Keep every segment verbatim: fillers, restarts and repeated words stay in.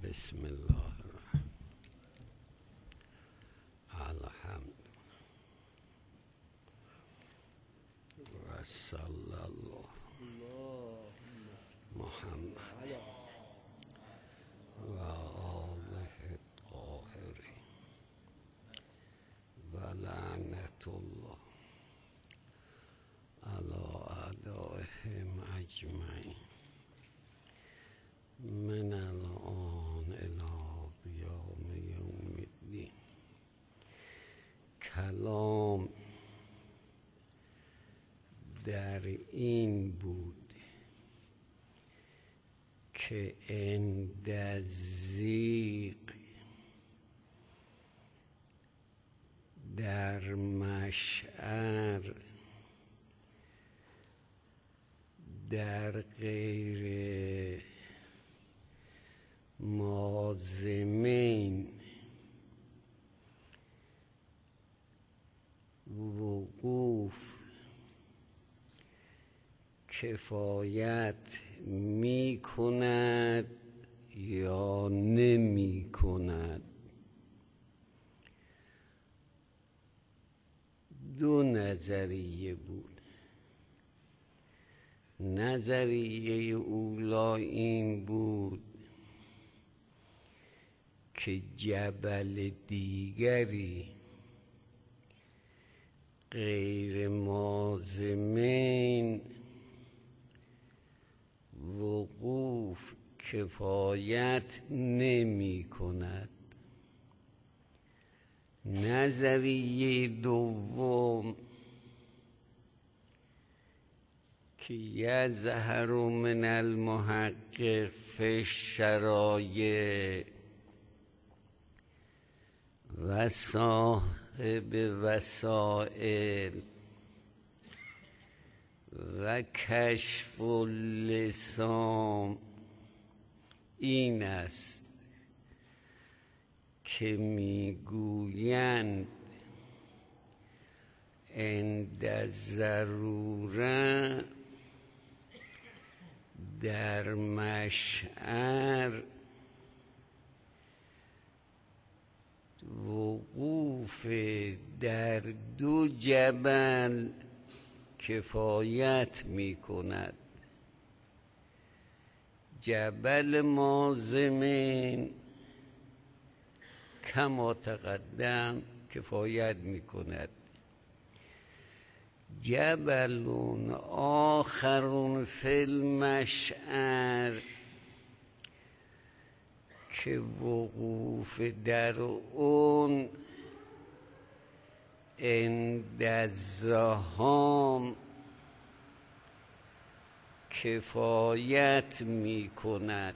بسم الله الرحمن الحمد و صلی الله محمد و آله الطاهرین و لعنت الله علی اعدائهم اجمعین من الان الی قیام یوم الدین. کلام در این بود که عند ضیق در مشعر در غیر مازمین وقوف کفایت می کند یا نمی کند. دو نظریه بود. نظریه اولا این بود که جبل دیگری غیر مازمین وقوف کفایت نمی کند. نظریه دوم که یظهر من المحقق فی الشرایع و صاحب وسائل و کشف اللسان این است که میگویند عند ضروره در مشعر وقوف در دو جبل کفایت می کند. جبل مازمین کما تقدم کفایت می کند. جبل آخر فی المشعر که وقوف در اون عند الزحام کفایت می کند.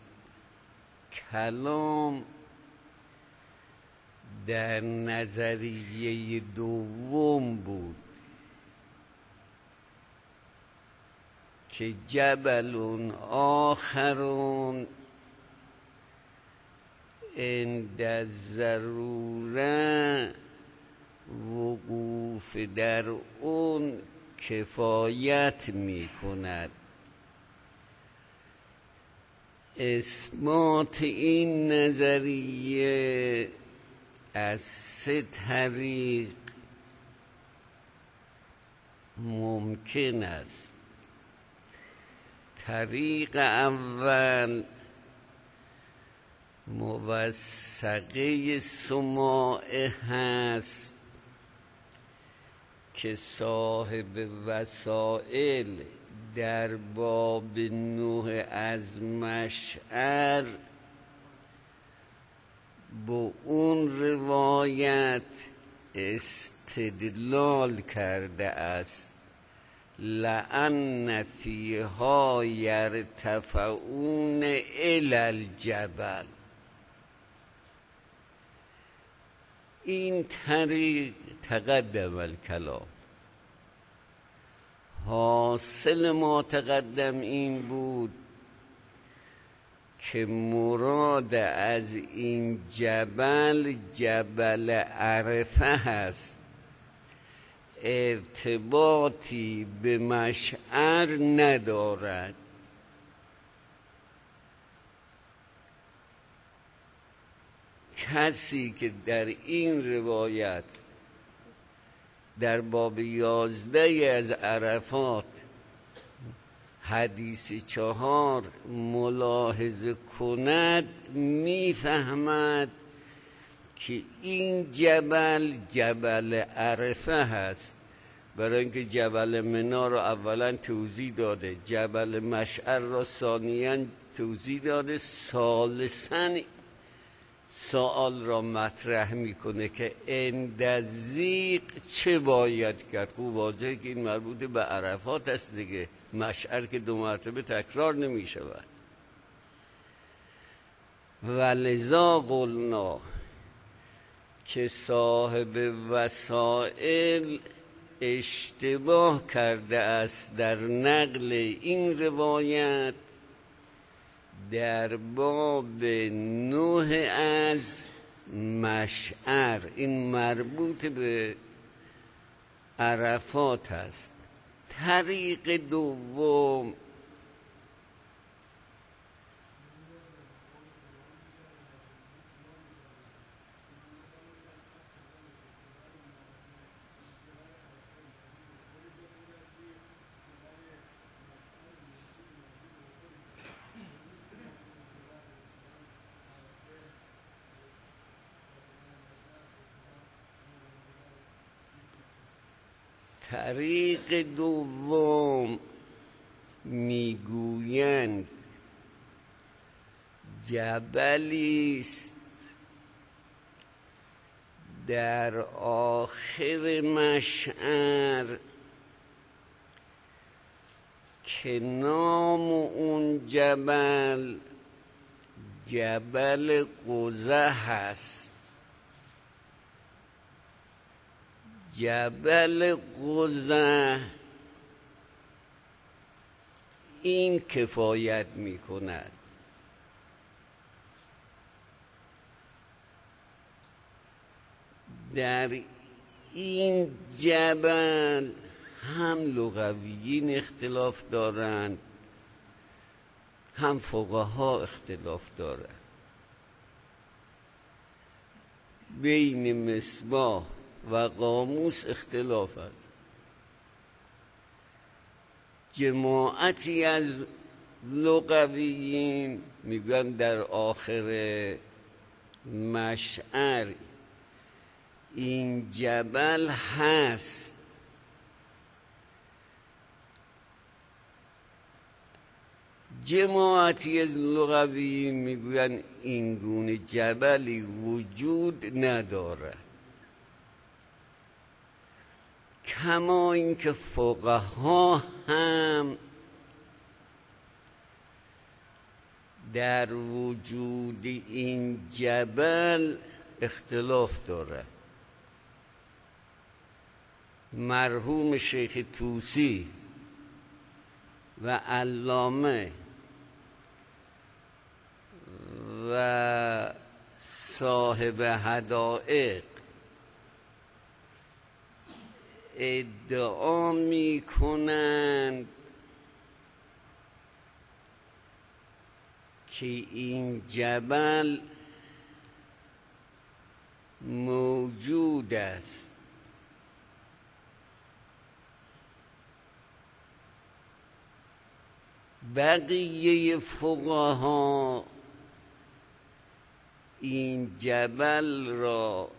کلام در نظریه دوم بود که جبل آخرون عند الضروره وقوف در اون کفایت می کند. اثبات این نظریه از سه طریق ممکن است. طریق اول موثقه سماع هست که صاحب وسائل در باب نوح از مشعر با اون روایت استدلال کرده است لأن فیها یرتفعون الی الجبل. این طریق تقدم الکلام. حاصل ما تقدم این بود که مراد از این جبل جبل عرفه هست، ارتباطی به مشعر ندارد. کسی که در این روایت در باب یازده از عرفات حدیث چهار ملاحظه کند میفهمد که این جبل جبل عرفه هست، برای اینکه جبل منا را اولا توضیح داده، جبل مشعر را ثانیاً توضیح داده، ثالثاً سوال را مطرح میکنه که عند ضیق چه باید کرد. خوب واضحه که این مربوط به عرفات است دیگه، مشعر که دو مرتبه تکرار نمی شود. ولذا قلنا که صاحب وسائل اشتباه کرده است در نقل این روایت در باب نوح از مشعر. این مربوط به عرفات است. طریق دوم طریق دوم میگویند جبلی است در آخر مشعر که نام اون جبل جبل قزح است. جبل قزح این کفایت می کند. در این جبل هم لغویین اختلاف دارند، هم فقها اختلاف دارند. بین مصباح و قاموس اختلاف است. جماعتی از لغویین میگن در آخر مشعر این جبل هست. جماعتی از لغویین میگوین این گونه جبلی وجود ندارد، کما اینکه فقها هم در وجود این جبل اختلاف دارد. مرحوم شیخ طوسی و علامه و صاحب حدائق ادعا می کنند که این جبل موجود است. بقیه فقها این جبل را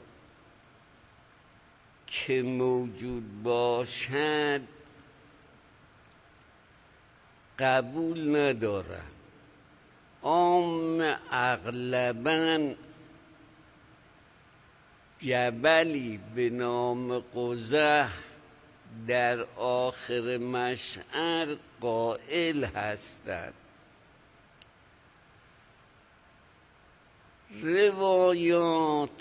که موجود باشد قبول ندارد. عام اغلباً جبلی به نام قزح در آخر مشعر قائل هستند. روایات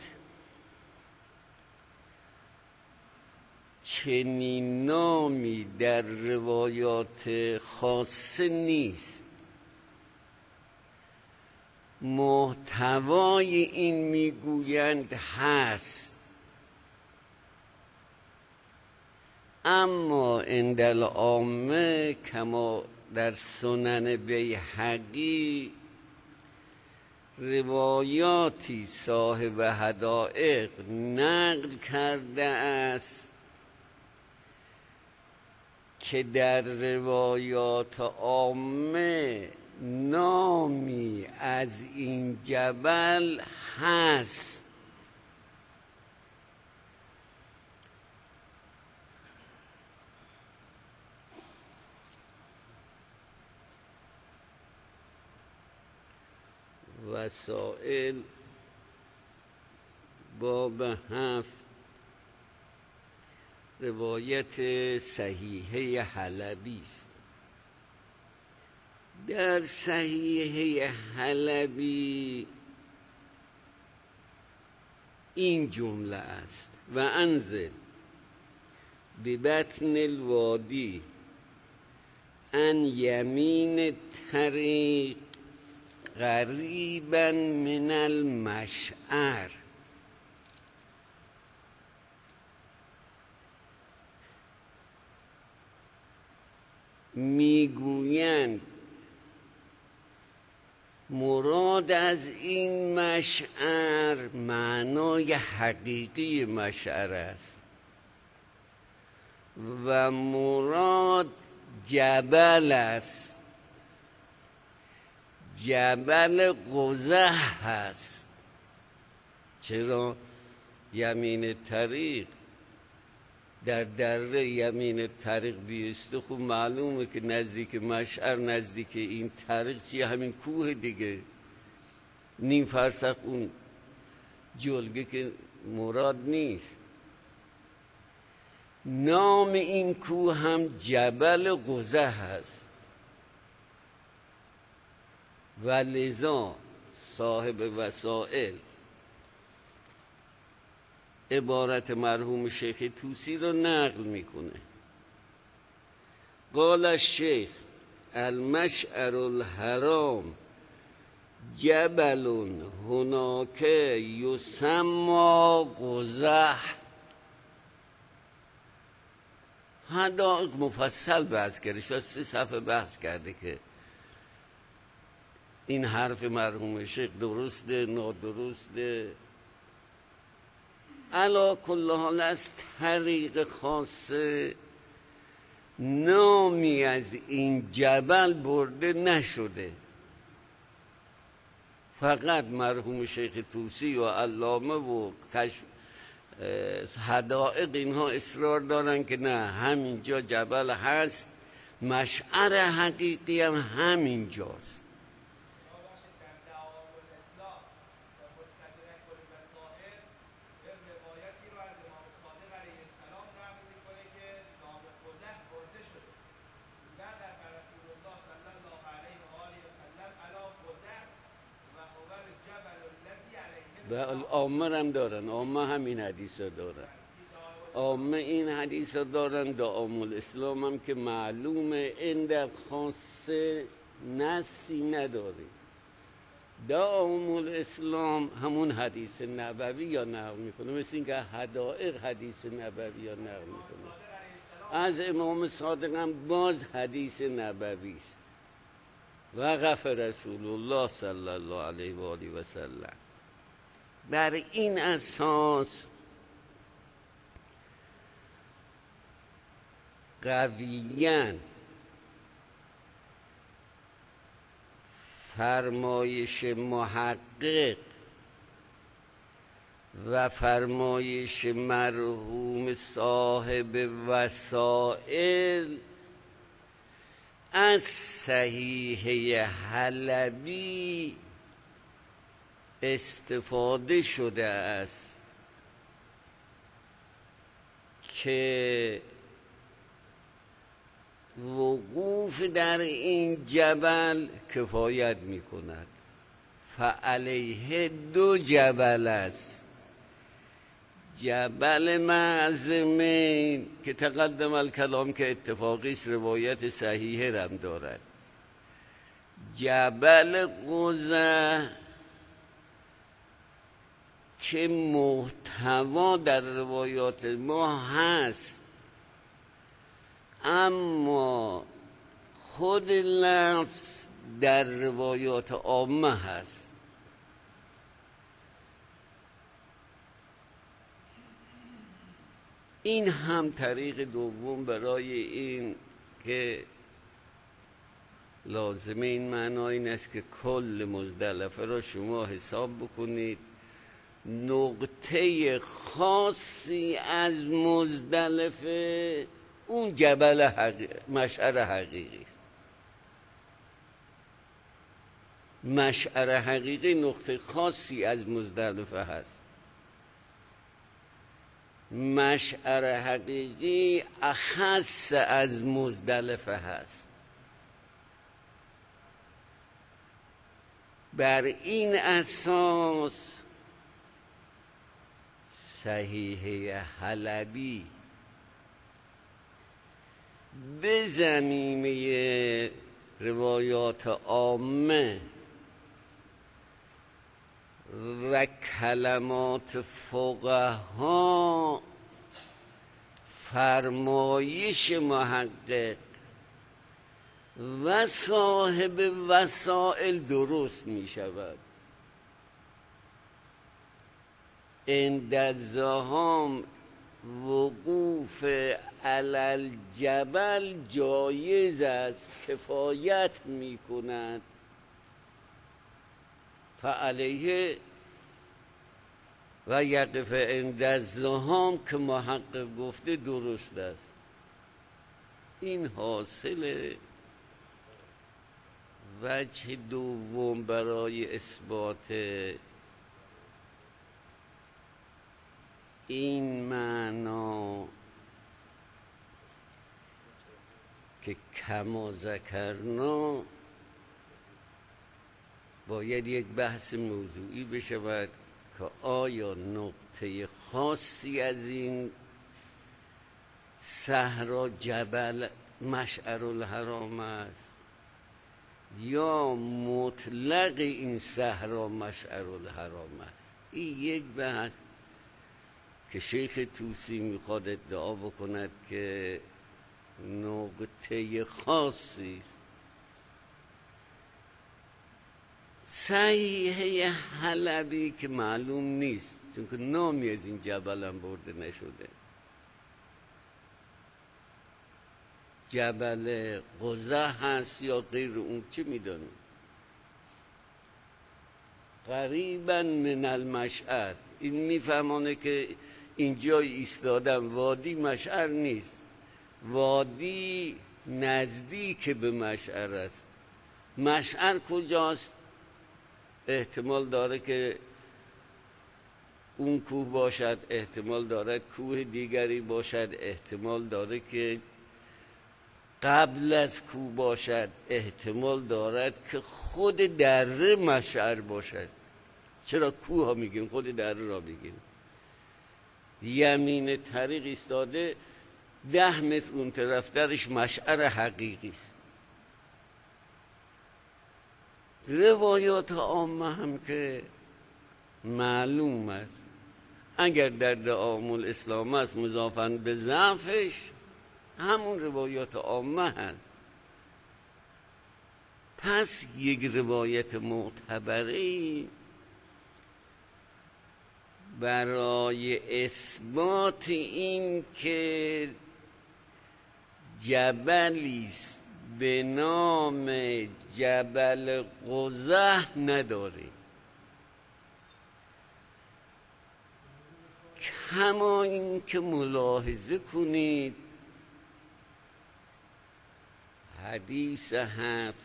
چنین نامی در روایات خاصه نیست. محتوای این میگویند هست، اما عند العامه کما در سنن بیهقی روایاتی صاحب حدائق نقل کرده است که در روایات عامه نامی از این جبل هست. وسائل باب هفت، روایت صحیحه حلبی است. در صحیحه حلبی این جمله است: و انزل ببطن الوادی ان یمین طریق قریبا من المشعر. میگویند مراد از این مشعر معنای حقیقی مشعر است و مراد جبل است، جبل قزح هست. چرا؟ یمین طریق، در دره یمین طریق بیسته، خب معلومه که نزدیک مشعر، نزدیک این طریق چیه؟ همین کوه دیگه، نیم فرسخ اون جلگه که مراد نیست. نام این کوه هم جبل قزح هست و لذا صاحب وسائل عبارت مرحوم شیخ طوسی رو نقل میکنه. قال الشیخ المشعر الحرام جبل هناک یسمى قزح. حدائق مفصل بحث کرده، شاید سه صفحه بحث کرده که این حرف مرحوم شیخ درسته نادرسته. علا کل حال از طریق خاصه نامی از این جبل برده نشده، فقط مرحوم شیخ طوسی و علامه و کشف حدائق اینها اصرار دارن که نه، همینجا جبل هست، مشعر حقیقی هم همینجاست. و عامه هم دارن، عامه همین حدیث ها دارن، عامه این حدیث ها دارن. دعام الاسلام هم که معلومه این در خاصه نسی نداره. دعام الاسلام همون حدیث نبوی یا نقل میکنه، مثل این که حدائق حدیث نبوی یا نقل میکنه. از امام صادق هم باز حدیث نبوی است. وقف رسول الله صلی الله علیه و آله و سلم. بر این اساس قویاً فرمایش محقق و فرمایش مرحوم صاحب وسائل از صحیحه حلبی استفاده شده است که وقوف در این جبل کفایت می کند. فعلیه دو جبل است، جبل معظمین که تقدم الکلام که اتفاقی است، روایت صحیحه رم دارد، جبل قزح که محتوا در روایات ما هست اما خود لفظ در روایات عامه هست. این هم طریق دوم برای این که لازمه این معنی این است که کل مزدلفه را شما حساب بکنید، نقطه خاصی از مزدلفه اون جبل حقیقی، مشعر حقیقی است. مشعر حقیقی نقطه خاصی از مزدلفه هست. مشعر حقیقی اخص از مزدلفه هست. بر این اساس صحیحه حلبی به زمینه روایات عامه و کلمات فقها فرمایش محقق و صاحب وسائل درست می شود. عند الزحام وقوف علی الجبل جایز است، کفایت می کند. فعلیه و یقف عند الزحام که محقق گفته درست است. این حاصل وجه دوم برای اثبات این معنا که کما ذکرنا باید یک بحث موضوعی بشود که آیا نقطه خاصی از این صحرا جبل مشعر الحرام است یا مطلق این صحرا مشعر الحرام است. این یک بحث که شیخ طوسی میخواد ادعا بکند که نقطه خاصی است. صحیحه حلبی که معلوم نیست، چون که نامی از این جبل هم برده نشده. جبل قزح هست یا غیر اون، چه میدانیم؟ قریبا من المشعر. این میفهمانه که اینجا ایستادم، وادی مشعر نیست، وادی نزدیک به مشعر است. مشعر کجاست؟ احتمال داره که اون کوه باشد، احتمال دارد کوه دیگری باشد، احتمال داره که قبل از کوه باشد، احتمال دارد که خود دره مشعر باشد. چرا کوه ها میگیم؟ خود دره را بگیم. یمین طریق ایستاده، ده متر اون طرف درش مشعر حقیقی است. روایات عامه هم که معلوم است، اگر در دعام الاسلام است مضافاً به ضعفش، همون روایات عامه هست. پس یک روایت معتبری برای اثبات این که جبلی است به نام جبل قزح نداریم. کما این که ملاحظه کنید حدیث هفت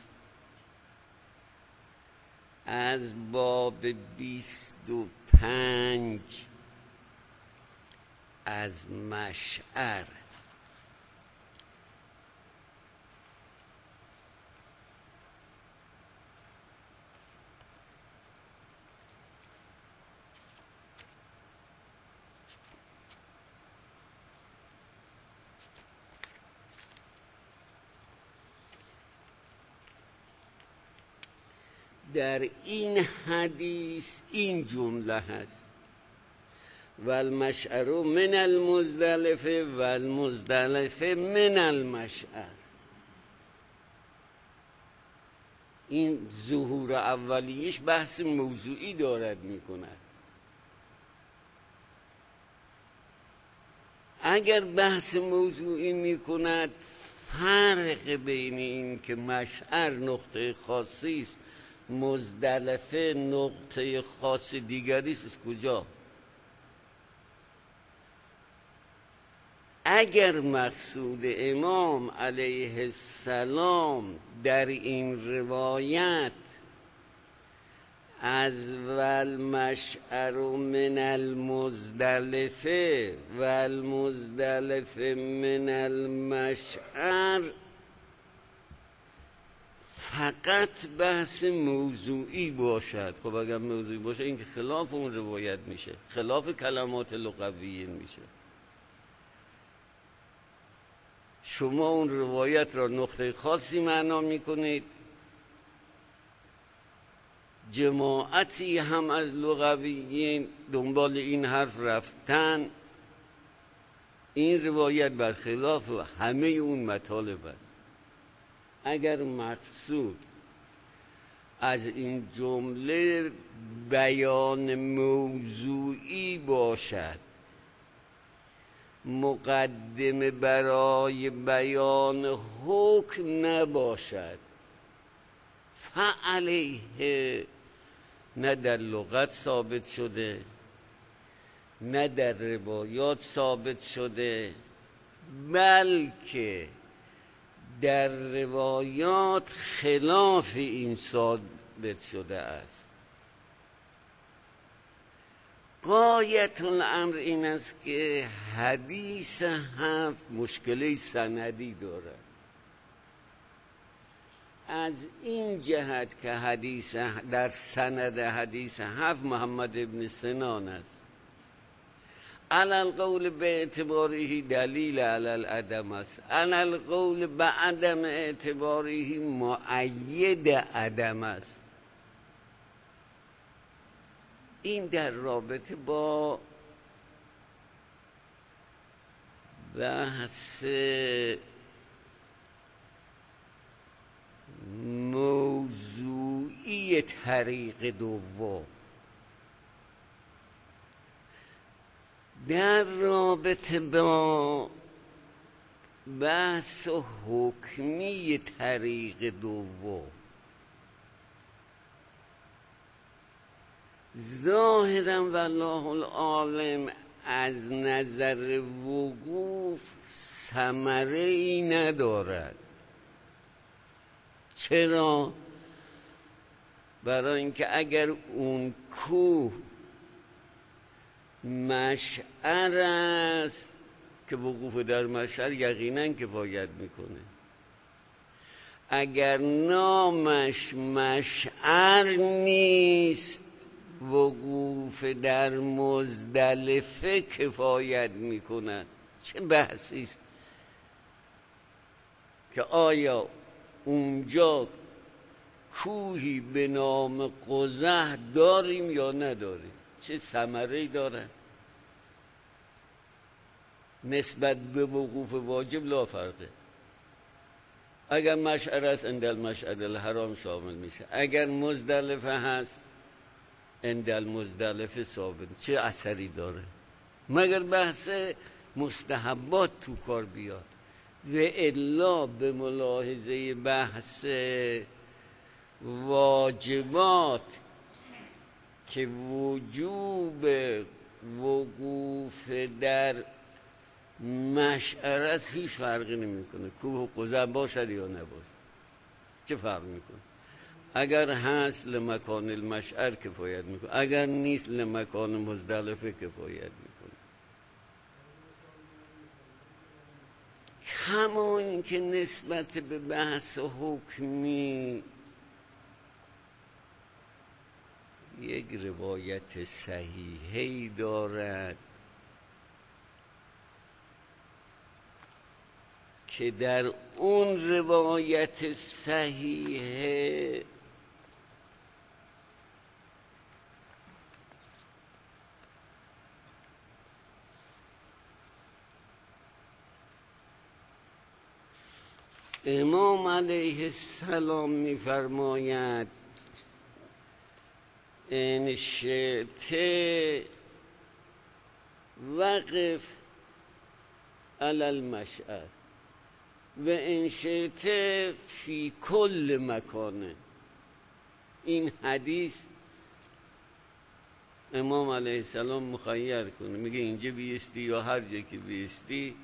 از باب بیست و پنج از مشعر در این حدیث این جمله هست: و المشعر من المزدلفه و المزدلفه من المشعر. این ظهور اولیش بحث موضوعی دارد می کند. اگر بحث موضوعی میکند فرق بین این که مشعر نقطه خاصی است، مزدلفه نقطه خاص دیگری است، کجا؟ اگر مقصود امام علیه السلام در این روایت از والمشعر من المزدلفه والمزدلفه من المشعر فقط بحث موضوعی باشد، خب اگر موضوعی باشه این که خلاف اون روایت میشه، خلاف کلمات لغویین میشه. شما اون روایت را نقطه خاصی معنا میکنید، جماعتی هم از لغویین دنبال این حرف رفتن، این روایت برخلاف همه اون مطالب است. اگر مقصود از این جمله بیان موضوعی باشد، مقدمه برای بیان حکم نباشد، فعلیه نه در لغت ثابت شده نه در روایات ثابت شده، بلکه در روایات خلاف این ثابت شده است. غایت الامر این است که حدیث هفت مشکلی سندی دارد، از این جهت که حدیث در سند حدیث هفت محمد ابن سنان است، علی القول به اعتباره دلیل علی العدم است، علی القول به عدم اعتباره مؤید عدم است. این در رابطه با بحث موضوعی طریق دوم، در رابطه با بحث حکمی طریق دوم، ظاهرا والله العالم از نظر وقوف ثمره ای ندارد. چرا؟ برای اینکه اگر اون کوه مشعر است که وقوف در مشعر یقینا کفایت میکنه، اگر نامش مشعر نیست وقوف در مزدلفه کفایت میکند. چه بحثی است که آیا اونجا کوهی به نام قزح داریم یا نداریم؟ چه ثمره‌ای داره؟ نسبت به وقوف واجب لا فرقه. اگر مشعر است عند المشعر الحرام شامل میشه، اگر مزدلفه هست عند المزدلفه ثابت. چه اثری داره؟ مگر بحث مستحبات تو کار بیاد، و الا به ملاحظه بحث واجبات که وجوب وقوف در مشعر است هیچ فرقی نمیکنه، کوه قزح باشد یا نباشد، چه فرق میکنه؟ اگر هست لمکان المشعر کفایت میکنه، اگر نیست لمکان مزدلفه کفایت میکنه. همون که نسبت به بحث حکمی یک روایت صحیحی دارد که در اون روایت صحیحه امام علیه السلام می‌فرماید ان شئت وقف علی المشعر و ان شئت فی کل مکانه. این حدیث امام علیه السلام مخیر کنه، میگه اینجا بیستی یا هر جا که بیستی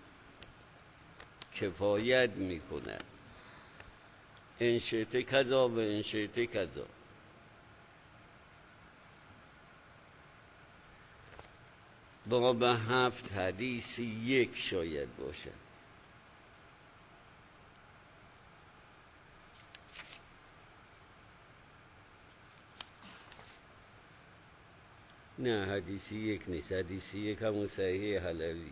کفایت میکنه. ان شئت کذا و ان شئت کذا. باب هفت حدیث یک شاید باشد. نه حدیثی یک نیست، حدیثی یک همون صحیح حلوی.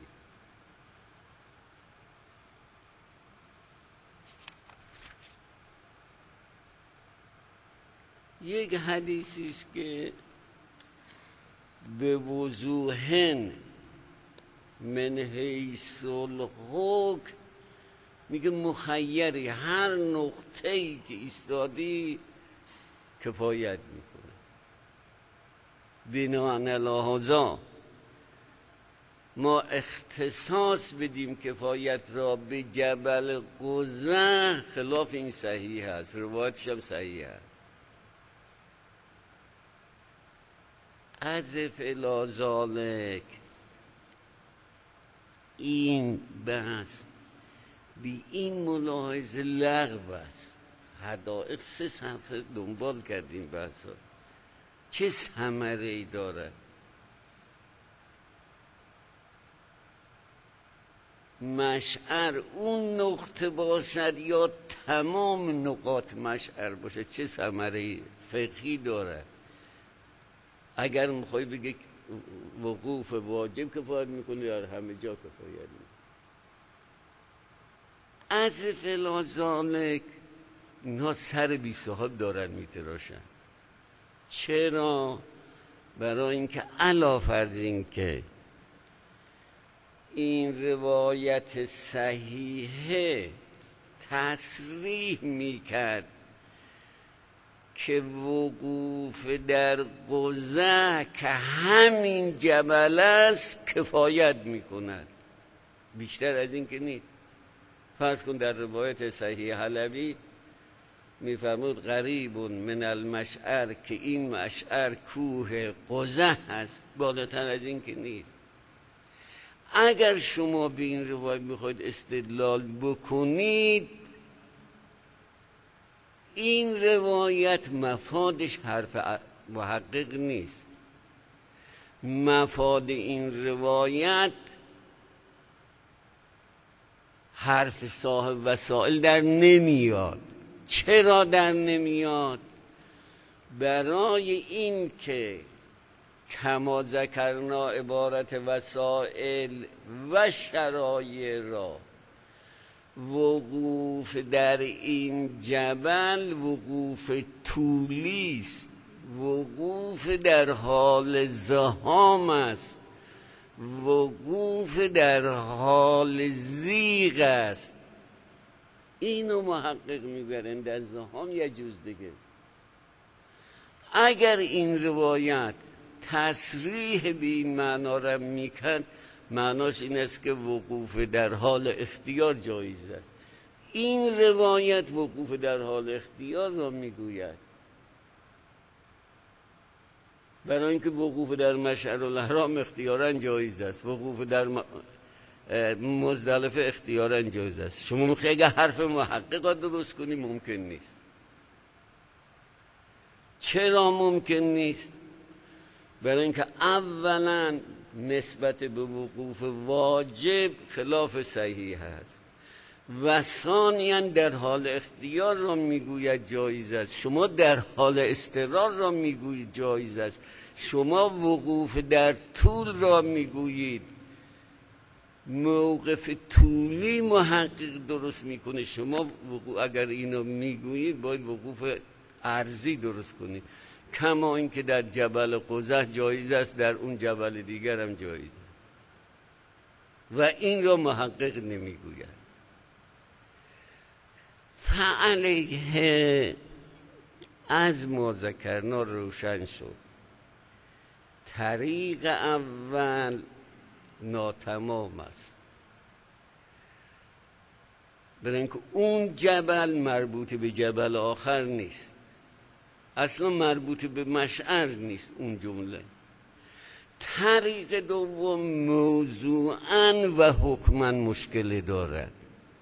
یک حدیثی است که به وضوحن من حیث الحکم میگه مخیری، هر نقطه‌ای که ایستادی کفایت میکنه. بنا علی هذا ما اختصاص بدیم کفایت را به جبل قزح، خلاف این صحیح است، روایتش هم صحیح است. اضف الی ذلک، این بحث بی این ملاحظه لغو است. حدائق سه صفحه دنبال کردیم بحث ها، چه ثمره ای دارد؟ مشعر اون نقطه باشد یا تمام نقاط مشعر باشد، چه ثمره فقهی دارد؟ اگر میخوای بگی وقوف واجب کفایت میکنه یا همه جا کفایت میکنه. از الی ذلک اینها سر بی صاحب دارن میتراشن. چرا؟ برای اینکه علاوه فرض این که این روایت صحیحه تصریح میکرد که وقوف در قزح که همین جبل است کفایت میکند، بیشتر از این که نیست. فرض کن در روایت صحیح حلبی میفرمود قریب من المشعر، که این مشعر کوه قزح هست، بالاتر از این که نیست. اگر شما به این روایت میخواید استدلال بکنید، این روایت مفادش حرف محقق نیست. مفاد این روایت حرف صاحب وسائل در نمیاد. چرا در نمیاد؟ برای این که کما ذکرنا عبارت وسائل و شرایع را، وقوف در این جبل وقوف طولی است، وقوف در حال زحام است، وقوف در حال زیغ است. اینو محقق میبرن در زحام یجوز دیگه. اگر این روایت تصریح به این معنا را میکرد، معناش این است که وقوف در حال اختیار جایز است. این روایت وقوف در حال اختیار را میگوید، برای اینکه وقوف در مشعر الحرام اختیارا جایز است، وقوف در مزدلفه اختیارا جایز است. شما میخوای اگه حرف محقق درست کنی، ممکن نیست. چرا ممکن نیست؟ برای اینکه اولا نسبت به وقوف واجب خلاف صحیح هست و ثانیا در حال اختیار را میگوید جایز است، شما در حال اضطرار را میگویید جایز است. شما وقوف در طول را میگویید، موقف طولی محقق درست میکنه. شما وقوف اگر اینو میگویید باید وقوف عرضی درست کنید، کما اینکه در جبل قزح جایز است، در اون جبل دیگر هم جایز است و این را محقق نمیگوید. فعلیه از ما ذکرنا روشن شد. طریق اول ناتمام است. برای اینکه اون جبل مربوط به جبل آخر نیست، اصلا مربوط به مشعر نیست اون جمله. طریق دوم موضوعاً و حکماً مشکل دارد.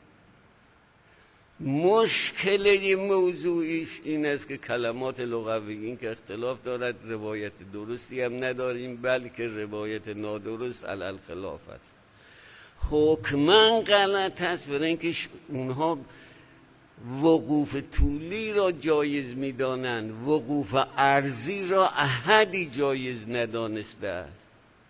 مشکل موضوعیش این است که کلمات لغوی این که اختلاف دارد، روایت درستی هم نداریم، بلکه روایت نادرست علی خلاف است. حکماً غلط است، برای اینکه اونها وقوف طولی را جایز می‌دانند، وقوف عرضی را احدی جایز ندانسته است.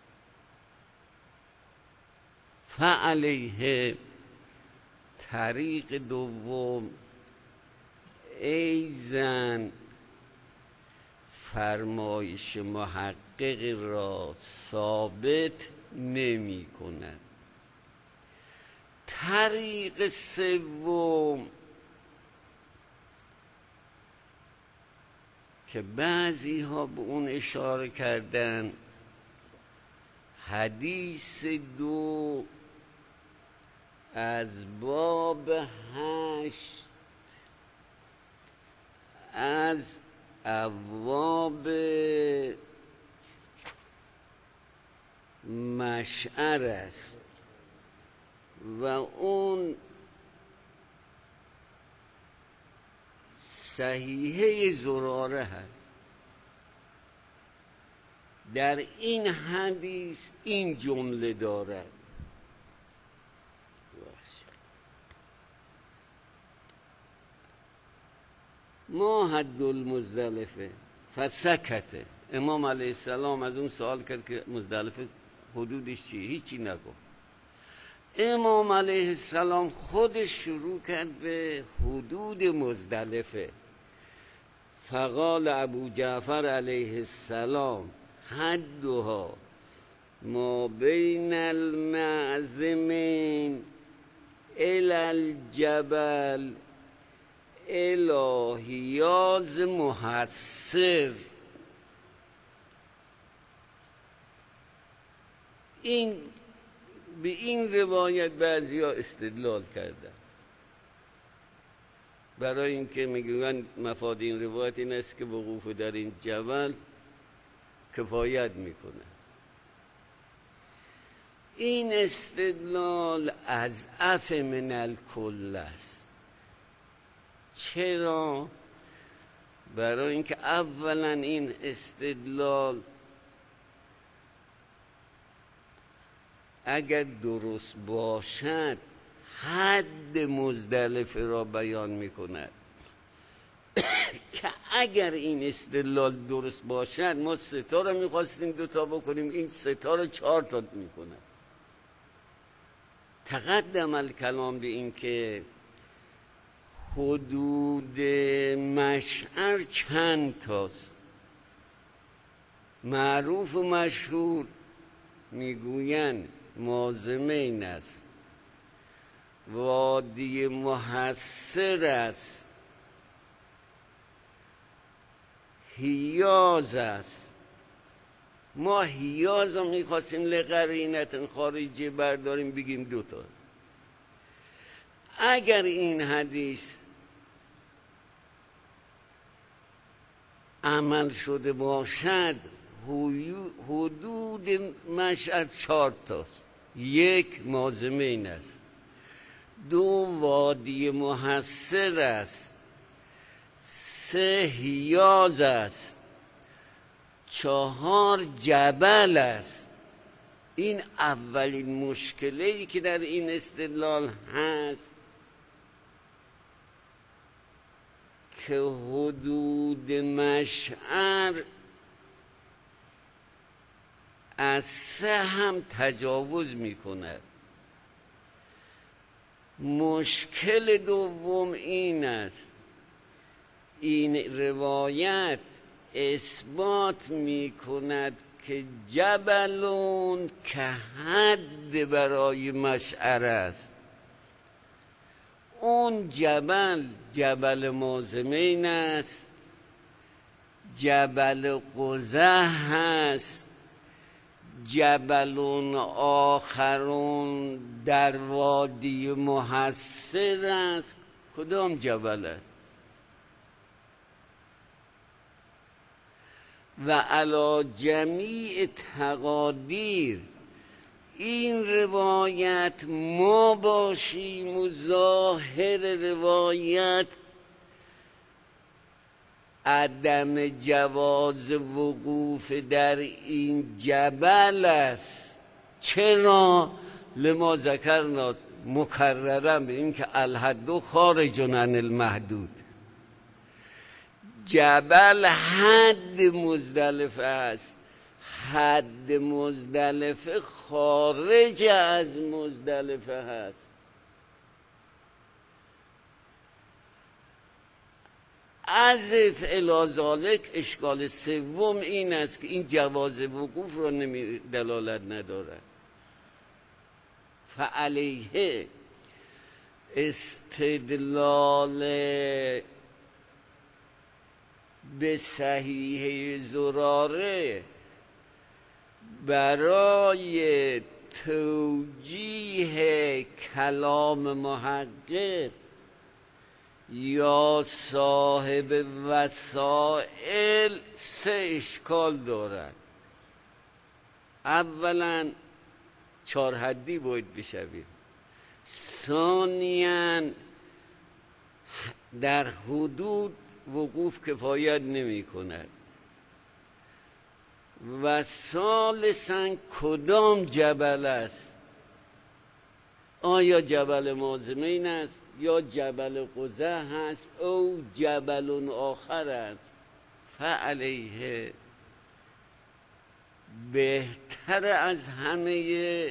فعلیه طریق دوم ایزن فرمایش محقق را ثابت نمی کند. طریق سوم که بعضی ها به اون اشاره کردن، حدیث دو از باب هشت از ابواب مشعر است و اون صحیحه زراره هست. در این حدیث این جمله دارد: ما حد المزدلفه فسکته. امام علیه السلام از اون سوال کرد که مزدلفه حدودش چیه؟ هیچی نگفت. امام علیه السلام خودش شروع کرد به حدود مزدلفه. فقال ابو جعفر علیه السلام حدها ما بین المعزمین الی الجبل الهیاز محصر. این به این روایت بعضی ها استدلال کردن برای اینکه میگویند مفاد این روایت این است که وقوف در این جبل کفایت میکنه. این استدلال از اضعف من الکل است. چرا؟ برای اینکه اولا این استدلال اگر درست باشد حد مزدلفه را بیان میکند که اگر این استدلال درست باشد ما سه تا را میخواستیم دوتا بکنیم، این سه تا را چهار تا میکند. تقدم الکلام به این که حدود مشعر چند تاست. معروف و مشهور میگویند مازمین است، وادی محصر است، حیاز است. ما حیاز رو میخواستیم لقرینت خارجی برداریم بگیم دوتا. اگر این حدیث عمل شده باشد حدود مشعر چهار تاست. یک مازمین است، دو وادی محصر است، سه حیاز است، چهار جبل است. این اولین مشکلی که در این استدلال هست که حدود مشعر از سه هم تجاوز می کند. مشکل دوم این است این روایت اثبات می کند که جبلون که حد برای مشعر است. اون جبل جبل مازمین است، جبل قزح هست، جبل آخرون در وادی محصر است. کدام جبل است؟ و علی جمیع تقادیر این روایت ما باشیم و ظاهر روایت عدم جواز وقوف در این جبل است. چرا؟ لما ذکرنا مکررم به این که الحد خارج عن المحدود. جبل حد مزدلفه است، حد مزدلفه خارج از مزدلفه هست. عزف الی ذالک اشکال سوم این است که این جواز وقوف را نمی دلالت ندارد. فعلیه استدلال به صحیح زراره برای توجیه کلام محقق یا صاحب وسائل سه اشکال دارد. اولا چهار حدی باید بشویم. ثانیاً در حدود وقوف کفایت نمی کند. و ثالثاً کدام جبل است؟ آیا جبل مازمین است یا جبل قزح است او جبل آخر است؟ فعلیه بهتر از همه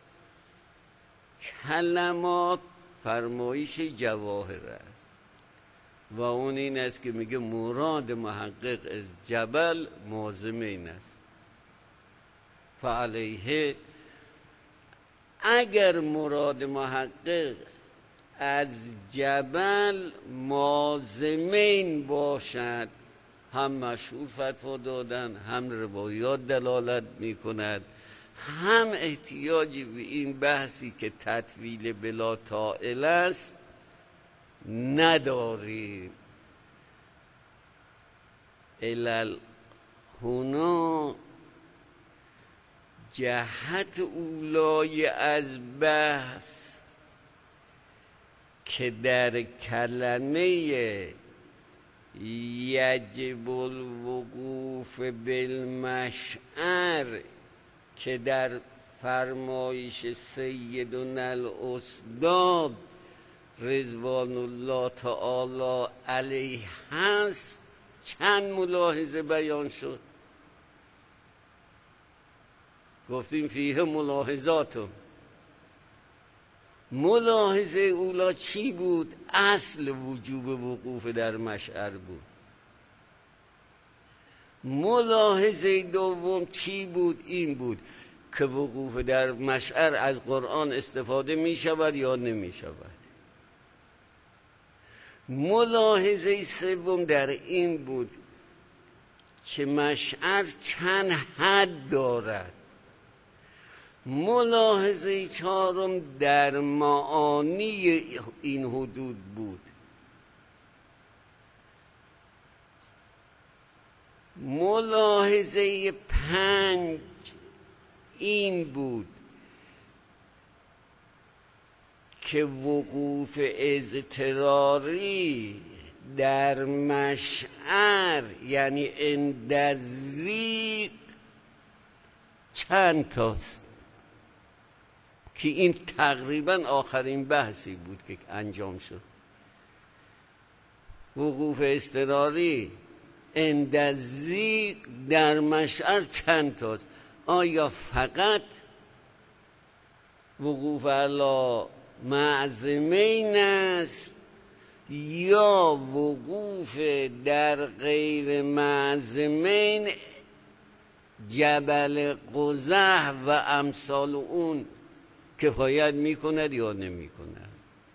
کلمات فرمایش جواهر است و اون این است که میگه مراد محقق از جبل مازمین است. فعلیه اگر مراد محقق از جبل مازمین باشد، هم مشهور فتوا دادن، هم روایات دلالت می کند، هم احتیاجی به این بحثی که تطویل بلا طائل است نداریم. علل هنا جهت اولای از بحث که در کلمه یجب الوقوف بالمشعر که در فرمایش سیدنا الاستاد رضوان الله تعالی علیه هست چند ملاحظه بیان شد. گفتیم فیه ملاحظاتم. ملاحظه اولا چی بود؟ اصل وجوب وقوف در مشعر بود. ملاحظه دوم چی بود؟ این بود که وقوف در مشعر از قرآن استفاده می شود یا نمی شود. ملاحظه سوم در این بود که مشعر چند حد دارد. ملاحظه چهارم در معانی این حدود بود. ملاحظه پنج این بود که وقوف اضطراری در مشعر یعنی عند ضیق چند تاست، که این تقریبا آخرین بحثی بود که انجام شد. وقوف اضطراری عند ضیق در مشعر چند تاست؟ آیا فقط وقوف علی معزمین است یا وقوف در غیر معزمین جبل قزح و امثال اون کفایت می کند یا نمی کند؟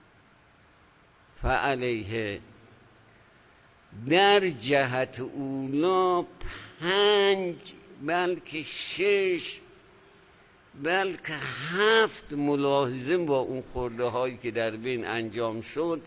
فعلیه در جهت اولا پنج بلکه شش بلکه هفت ملاحظه با اون خورده هایی که در بین انجام شد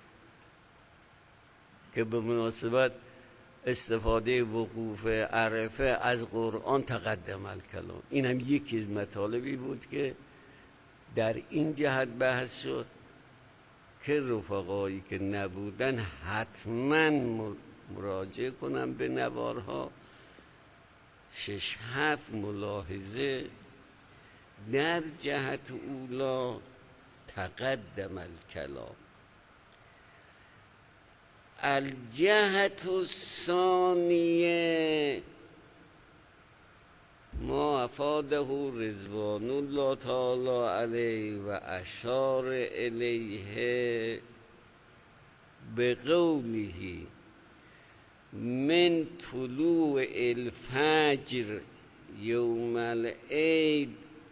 که به مناسبت استفاده وقوف عرفه از قرآن تقدم الکلام. این هم یکی از مطالبی بود که در این جهت بحث شد که رفقایی که نبودن حتما مراجعه کنم به نوارها. شش هفت ملاحظه در جهت اولا تقدم الکلام. الجهت الثانیه ما افاده رضوان الله تعالی علیه و اشار الیه بقوله من طلوع الفجر یوم العید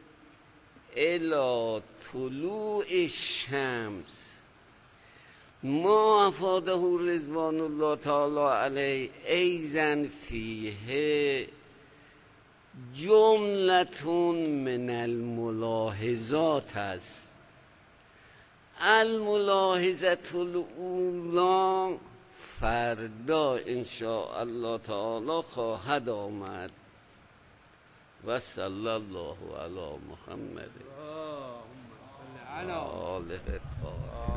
الی طلوع الشمس ما افاده رضوان الله تعالی علیه ایضا فیه جملتون من الملاحظات است. الملاحظت الاولا فردا انشاء الله تعالی خواهد آمد. و صلی الله علی محمد اللهم صل علی آله الطاهرین.